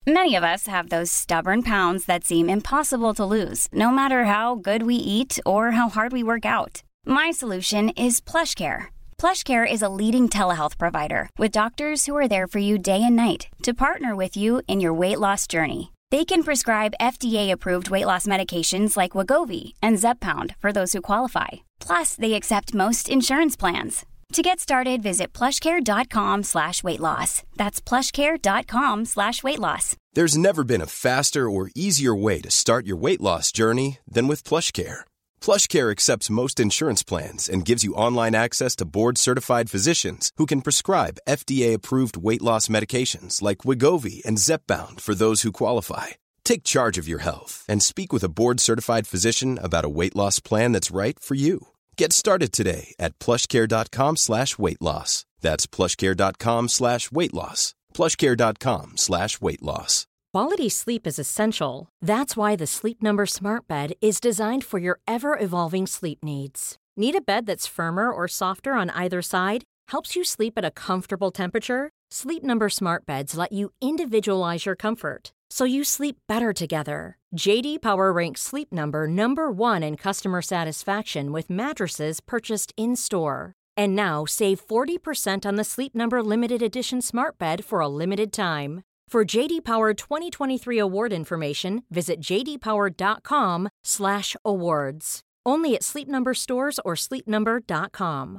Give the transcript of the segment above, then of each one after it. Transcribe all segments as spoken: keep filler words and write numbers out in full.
Many of us have those stubborn pounds that seem impossible to lose, no matter how good we eat or how hard we work out. My solution is PlushCare. PlushCare is a leading telehealth provider with doctors who are there for you day and night to partner with you in your weight loss journey. They can prescribe F D A-approved weight loss medications like Wegovy and Zepbound for those who qualify. Plus, they accept most insurance plans. To get started, visit plushcare.com slash weight loss. That's plushcare.com slash weight loss. There's never been a faster or easier way to start your weight loss journey than with PlushCare. PlushCare accepts most insurance plans and gives you online access to board-certified physicians who can prescribe F D A-approved weight loss medications like Wegovy and Zepbound for those who qualify. Take charge of your health and speak with a board-certified physician about a weight loss plan that's right for you. Get started today at plushcare.com slash weight loss. That's plushcare.com slash weight loss. plushcare.com slash weight loss. Quality sleep is essential. That's why the Sleep Number Smart Bed is designed for your ever-evolving sleep needs. Need a bed that's firmer or softer on either side? Helps you sleep at a comfortable temperature? Sleep Number Smart Beds let you individualize your comfort, so you sleep better together. J D Power ranks Sleep Number number one in customer satisfaction with mattresses purchased in-store. And now, save forty percent on the Sleep Number Limited Edition Smart Bed for a limited time. For J D Power twenty twenty-three award information, visit jdpower.com slash awards. Only at Sleep Number stores or sleep number dot com.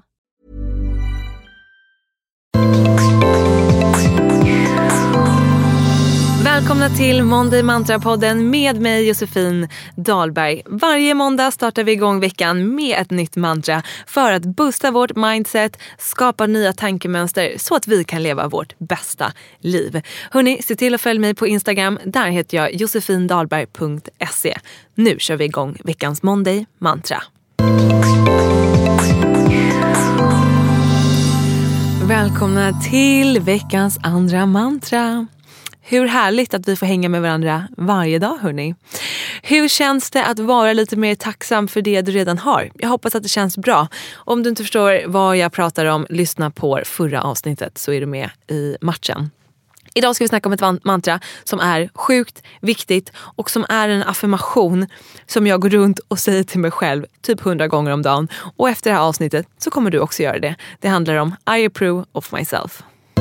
Välkomna till Monday Mantra-podden med mig Josefin Dahlberg. Varje måndag startar vi igång veckan med ett nytt mantra för att boosta vårt mindset, skapa nya tankemönster så att vi kan leva vårt bästa liv. Hörrni, se till att följa mig på Instagram. Där heter jag josefindalberg punkt se. Nu kör vi igång veckans Monday Mantra. Välkomna till veckans andra mantra. Hur härligt att vi får hänga med varandra varje dag, hörni. Hur känns det att vara lite mer tacksam för det du redan har? Jag hoppas att det känns bra. Om du inte förstår vad jag pratar om, lyssna på förra avsnittet så är du med i matchen. Idag ska vi snacka om ett mantra som är sjukt viktigt och som är en affirmation som jag går runt och säger till mig själv typ hundra gånger om dagen. Och efter det här avsnittet så kommer du också göra det. Det handlar om I approve of myself.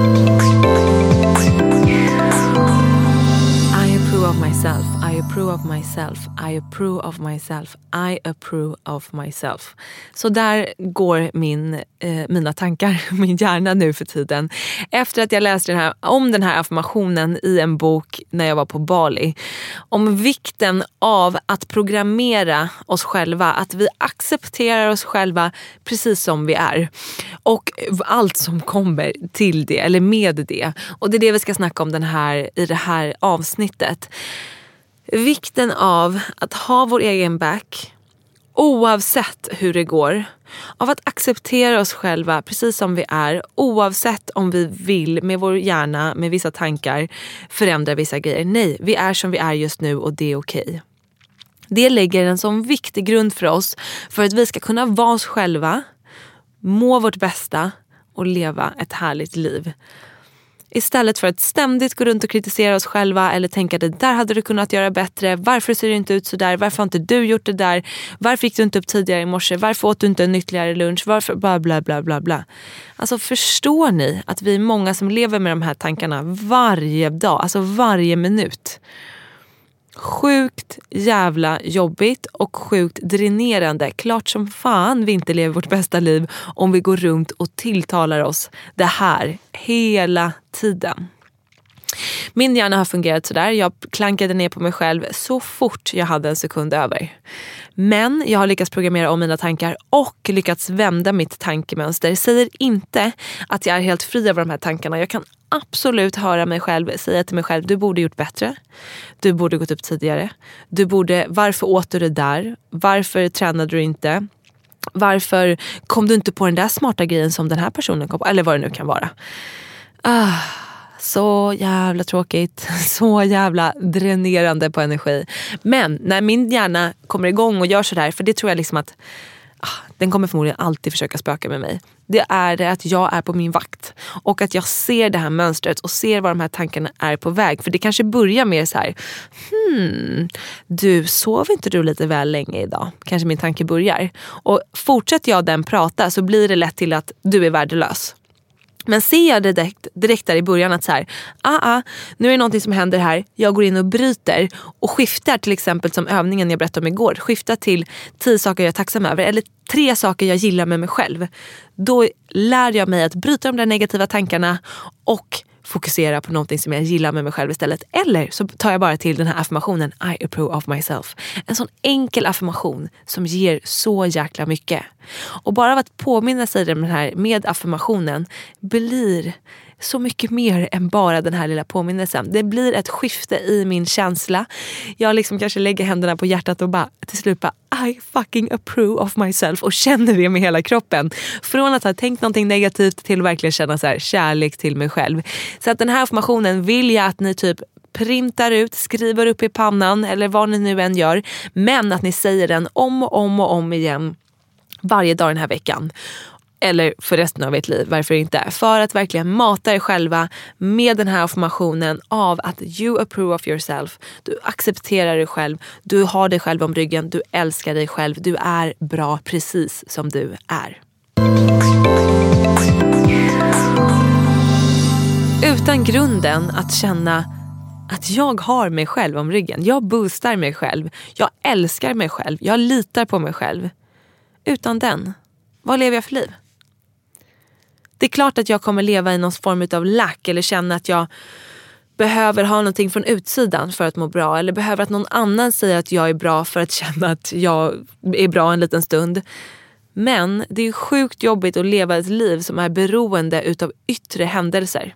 Of myself, I approve of myself, I approve of myself, I approve of myself. Så där går min, eh, mina tankar, min hjärna nu för tiden. Efter att jag läste den här, om den här affirmationen i en bok när jag var på Bali. Om vikten av att programmera oss själva, att vi accepterar oss själva precis som vi är. Och allt som kommer till det, eller med det. Och det är det vi ska snacka om den här, i det här avsnittet. Vikten av att ha vår egen back oavsett hur det går. Av att acceptera oss själva precis som vi är. Oavsett om vi vill med vår hjärna, med vissa tankar, förändra vissa grejer. Nej, vi är som vi är just nu och det är okej. Det lägger en sån viktig grund för oss. För att vi ska kunna vara oss själva, må vårt bästa och leva ett härligt liv. Istället för att ständigt gå runt och kritisera oss själva eller tänka det där hade du kunnat göra bättre. Varför ser det inte ut så där? Varför har inte du gjort det där? Varför gick du inte upp tidigare i morse? Varför åt du inte en ytterligare lunch? Varför bla bla bla bla bla. Alltså förstår ni att vi är många som lever med de här tankarna varje dag, alltså varje minut. Sjukt jävla jobbigt och sjukt dränerande. Klart som fan vi inte lever vårt bästa liv om vi går runt och tilltalar oss det här hela tiden. Min hjärna har fungerat sådär. Jag klankade ner på mig själv så fort jag hade en sekund över. Men jag har lyckats programmera om mina tankar och lyckats vända mitt tankemönster. Säger inte att jag är helt fri av de här tankarna. Jag kan absolut höra mig själv säga till mig själv: du borde gjort bättre. Du borde gått upp tidigare. Du borde, varför åt du det där? Varför tränade du inte? Varför kom du inte på den där smarta grejen som den här personen kom på? Eller vad det nu kan vara. Ah, så jävla tråkigt. Så jävla dränerande på energi. Men när min hjärna kommer igång och gör så där, för det tror jag liksom att den kommer förmodligen alltid försöka spöka med mig. Det är det att jag är på min vakt. Och att jag ser det här mönstret och ser var de här tankarna är på väg. För det kanske börjar med så här. Hmm, du, sov inte du lite väl länge idag? Kanske min tanke börjar. Och fortsätter jag den prata så blir det lätt till att du är värdelös. Men ser jag det direkt, direkt där i början att så här, ah, ah, nu är det någonting som händer här. Jag går in och bryter och skiftar, till exempel som övningen jag berättade om igår. Skiftar till tio saker jag är tacksam över eller tre saker jag gillar med mig själv. Då lär jag mig att bryta de där negativa tankarna och fokusera på någonting som jag gillar med mig själv istället. Eller så tar jag bara till den här affirmationen I approve of myself. En sån enkel affirmation som ger så jäkla mycket. Och bara av att påminna sig den här med affirmationen blir så mycket mer än bara den här lilla påminnelsen. Det blir ett skifte i min känsla. Jag liksom kanske lägger händerna på hjärtat och bara till slut bara I fucking approve of myself och känner det med hela kroppen. Från att ha tänkt någonting negativt till att verkligen känna så här kärlek till mig själv. Så att den här affirmationen vill jag att ni typ printar ut, skriver upp i pannan eller vad ni nu än gör. Men att ni säger den om och om och om igen varje dag den här veckan. Eller för resten av ert liv, varför inte? För att verkligen mata er själva med den här affirmationen av att you approve of yourself. Du accepterar dig själv, du har dig själv om ryggen, du älskar dig själv, du är bra precis som du är. Utan grunden att känna att jag har mig själv om ryggen, jag boostar mig själv, jag älskar mig själv, jag litar på mig själv. Utan den, vad lever jag för liv? Det är klart att jag kommer leva i någon form av lack eller känna att jag behöver ha någonting från utsidan för att må bra. Eller behöver att någon annan säger att jag är bra för att känna att jag är bra en liten stund. Men det är sjukt jobbigt att leva ett liv som är beroende utav yttre händelser.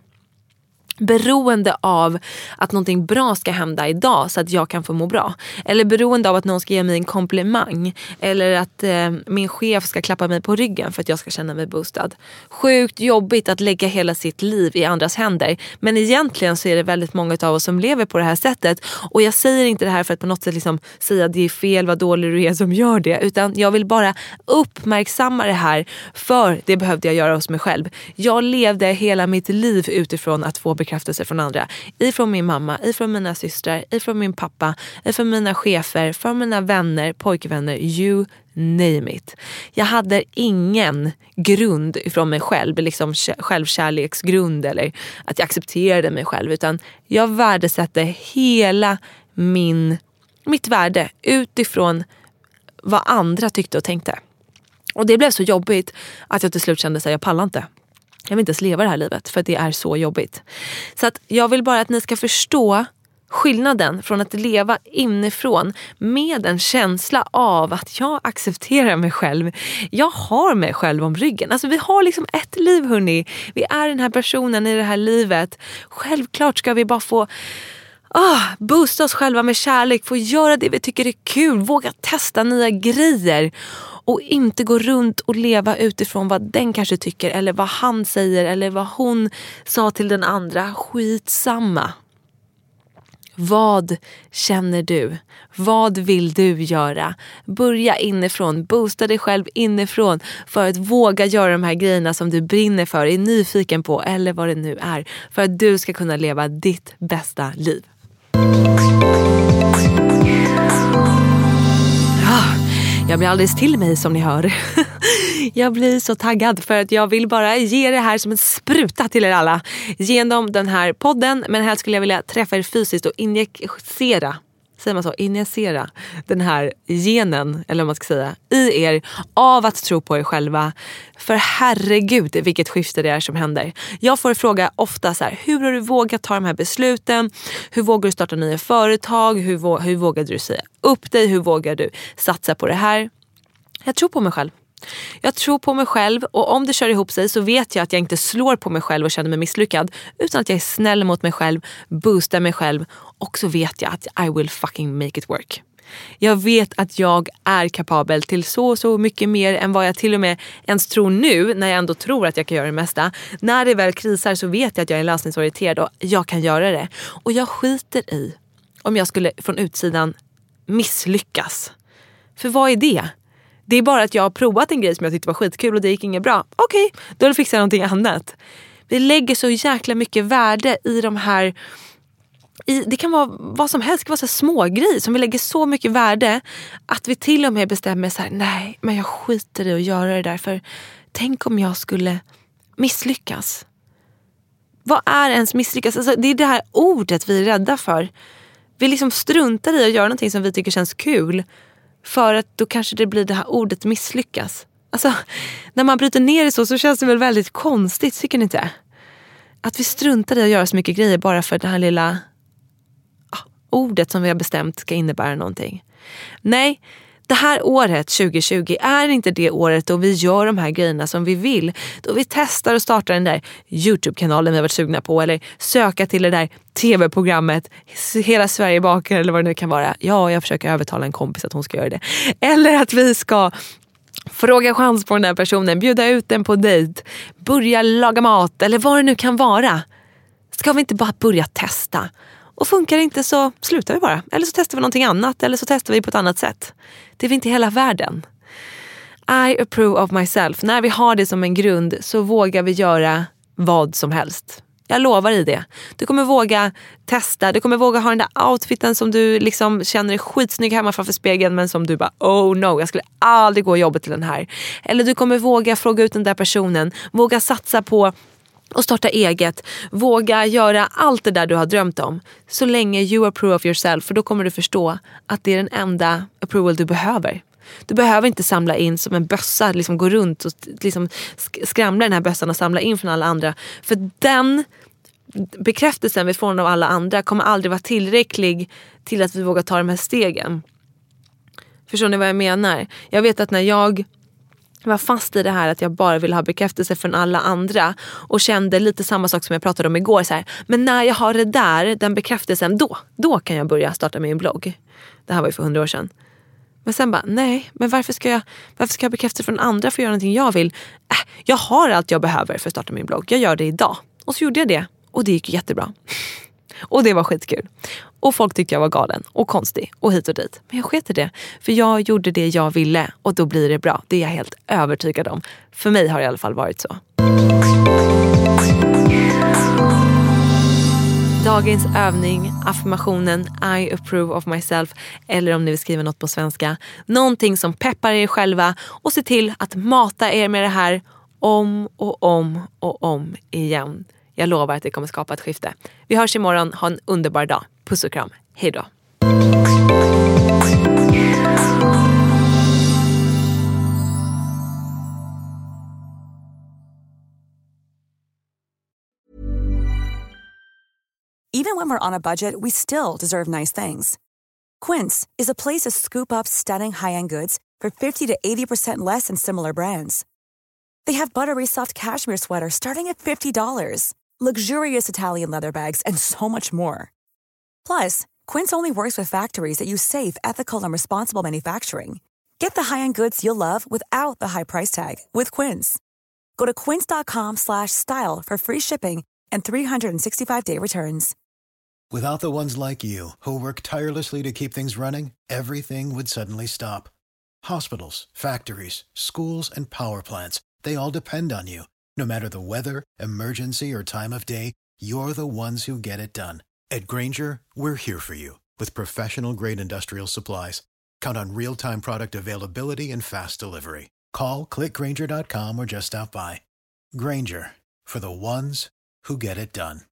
Beroende av att någonting bra ska hända idag så att jag kan få må bra. Eller beroende av att någon ska ge mig en komplimang. Eller att eh, min chef ska klappa mig på ryggen för att jag ska känna mig boostad. Sjukt jobbigt att lägga hela sitt liv i andras händer. Men egentligen så är det väldigt många av oss som lever på det här sättet. Och jag säger inte det här för att på något sätt liksom säga att det är fel, vad dålig du är som gör det. Utan jag vill bara uppmärksamma det här, för det behövde jag göra hos mig själv. Jag levde hela mitt liv utifrån att få bekräftelse från andra. Ifrån min mamma, ifrån mina systrar, ifrån min pappa, ifrån mina chefer, från mina vänner, pojkvänner, you name it. Jag hade ingen grund ifrån mig själv, liksom självkärleksgrund eller att jag accepterade mig själv, utan jag värdesatte hela min, mitt värde utifrån vad andra tyckte och tänkte. Och det blev så jobbigt att jag till slut kände att jag pallar inte. Jag vill inte ens leva det här livet för att det är så jobbigt. Så att jag vill bara att ni ska förstå skillnaden från att leva inifrån med en känsla av att jag accepterar mig själv. Jag har mig själv om ryggen. Alltså vi har liksom ett liv, hörni. Vi är den här personen i det här livet. Självklart ska vi bara få ah, boosta oss själva med kärlek. Få göra det vi tycker är kul. Våga testa nya grejer. Och inte gå runt och leva utifrån vad den kanske tycker. Eller vad han säger. Eller vad hon sa till den andra. Skitsamma. Vad känner du? Vad vill du göra? Börja inifrån. Boosta dig själv inifrån. För att våga göra de här grejerna som du brinner för. Är nyfiken på. Eller vad det nu är. För att du ska kunna leva ditt bästa liv. Jag blir alldeles till mig som ni hör. Jag blir så taggad för att jag vill bara ge det här som en spruta till er alla. Genom den här podden. Men helst skulle jag vilja träffa er fysiskt och injicera. Säger man så? Injicera den här genen, eller vad man ska säga, i er av att tro på er själva. För herregud vilket skifte det är som händer. Jag får fråga ofta så här: hur har du vågat ta de här besluten? Hur vågar du starta nya företag? Hur, vå- hur vågar du säga upp dig? Hur vågar du satsa på det här? Jag tror på mig själv. Jag tror på mig själv, och om det kör ihop sig så vet jag att jag inte slår på mig själv och känner mig misslyckad, utan att jag är snäll mot mig själv, boostar mig själv, och så vet jag att I will fucking make it work. Jag vet att jag är kapabel till så så mycket mer än vad jag till och med ens tror nu, när jag ändå tror att jag kan göra det mesta. När det väl krisar så vet jag att jag är lösningsorienterad och jag kan göra det. Och jag skiter i om jag skulle från utsidan misslyckas. För vad är det? Det är bara att jag har provat en grej som jag tyckte var skitkul och det gick inget bra. Okej, okay, då fixar jag någonting annat. Vi lägger så jäkla mycket värde i de här... I, det kan vara vad som helst, det kan vara så små grejer som vi lägger så mycket värde att vi till och med bestämmer så här: nej, men jag skiter i att göra det där, för tänk om jag skulle misslyckas. Vad är ens misslyckas? Alltså, det är det här ordet vi är rädda för. Vi liksom struntar i att göra någonting som vi tycker känns kul, för att då kanske det blir det här ordet misslyckas. Alltså, när man bryter ner det så så känns det väl väldigt konstigt, tycker ni inte? Att vi struntar i att göra så mycket grejer bara för det här lilla ordet som vi har bestämt ska innebära någonting. Nej, det här året tjugo tjugo är inte det året då vi gör de här grejerna som vi vill. Då vi testar och startar den där YouTube-kanalen vi har varit sugna på, eller söka till det där tv-programmet Hela Sverige bakar, eller vad det nu kan vara. Ja, jag försöker övertala en kompis att hon ska göra det. Eller att vi ska fråga chans på den där personen, bjuda ut den på dejt, börja laga mat, eller vad det nu kan vara. Ska vi inte bara börja testa? Och funkar det inte så slutar vi bara. Eller så testar vi någonting annat. Eller så testar vi på ett annat sätt. Det är inte hela världen. I approve of myself. När vi har det som en grund så vågar vi göra vad som helst. Jag lovar i det. Du kommer våga testa. Du kommer våga ha den där outfiten som du liksom känner är skitsnygg hemma framför spegeln, men som du bara, oh no, jag skulle aldrig gå jobbet till den här. Eller du kommer våga fråga ut den där personen. Våga satsa på och starta eget. Våga göra allt det där du har drömt om. Så länge you approve of yourself. För då kommer du förstå att det är den enda approval du behöver. Du behöver inte samla in som en bössa. Liksom gå runt och liksom skramla den här bössan och samla in från alla andra. För den bekräftelsen vi får av alla andra kommer aldrig vara tillräcklig till att vi vågar ta de här stegen. Förstår ni vad jag menar? Jag vet att när jag var fast i det här att jag bara ville ha bekräftelse från alla andra och kände lite samma sak som jag pratade om igår så här, men när jag har det där, den bekräftelsen, då då kan jag börja starta min blogg. Det här var ju för hundra år sedan. Men sen bara, nej, men varför ska jag varför ska jag bekräfta från andra för att göra någonting jag vill? Äh, jag har allt jag behöver för att starta min blogg. Jag gör det idag. Och så gjorde jag det. Och det gick jättebra. Och det var skitkul. Och folk tyckte jag var galen och konstig och hit och dit. Men jag sket i det. För jag gjorde det jag ville och då blir det bra. Det är jag helt övertygad om. För mig har det i alla fall varit så. Dagens övning, affirmationen I approve of myself, eller om ni vill skriva något på svenska, någonting som peppar er själva och se till att mata er med det här om och om och om igen. Jag lovar att det kommer skapa ett skifte. Vi hörs imorgon, ha en underbar dag. Puss och kram, hej då. Even when we're on a budget, we still deserve nice things. Quince is a place to scoop up stunning high-end goods for fifty to eighty percent less than similar brands. They have buttery soft cashmere sweaters starting at fifty dollars, luxurious Italian leather bags, and so much more. Plus, Quince only works with factories that use safe, ethical, and responsible manufacturing. Get the high-end goods you'll love without the high price tag with Quince. Go to quince.com slash style for free shipping and three sixty-five day returns. Without the ones like you, who work tirelessly to keep things running, everything would suddenly stop. Hospitals, factories, schools, and power plants, they all depend on you. No matter the weather, emergency, or time of day, you're the ones who get it done. At Grainger, we're here for you with professional-grade industrial supplies. Count on real-time product availability and fast delivery. Call, click grainger dot com, or just stop by. Grainger, for the ones who get it done.